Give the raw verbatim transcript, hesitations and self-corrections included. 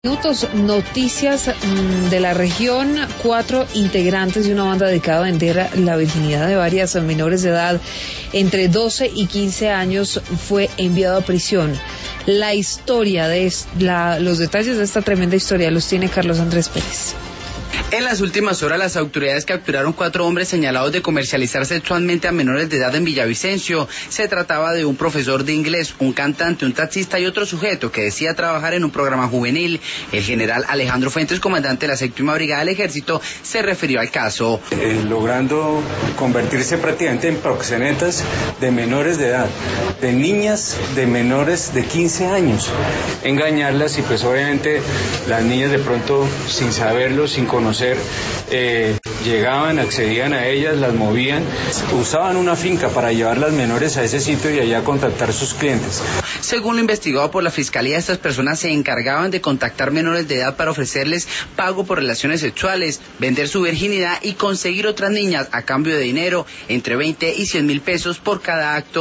Minutos, noticias mmm, de la región. Cuatro integrantes de una banda dedicada a vender la virginidad de varias menores de edad entre doce y quince años fue enviado a prisión. La historia de la, los detalles de esta tremenda historia los tiene Carlos Andrés Pérez. En las últimas horas, las autoridades capturaron cuatro hombres señalados de comercializar sexualmente a menores de edad en Villavicencio. Se trataba de un profesor de inglés, un cantante, un taxista y otro sujeto que decía trabajar en un programa juvenil. El general Alejandro Fuentes, comandante de la séptima brigada del ejército, se refirió al caso. Eh, logrando convertirse prácticamente en proxenetas de menores de edad, de niñas de menores de quince años, engañarlas y pues obviamente las niñas de pronto sin saberlo, sin conocer, Eh, llegaban, accedían a ellas, las movían, usaban una finca para llevar las menores a ese sitio y allá contactar sus clientes. Según lo investigado por la Fiscalía, estas personas se encargaban de contactar menores de edad para ofrecerles pago por relaciones sexuales, vender su virginidad y conseguir otras niñas a cambio de dinero, entre veinte y cien mil pesos por cada acto.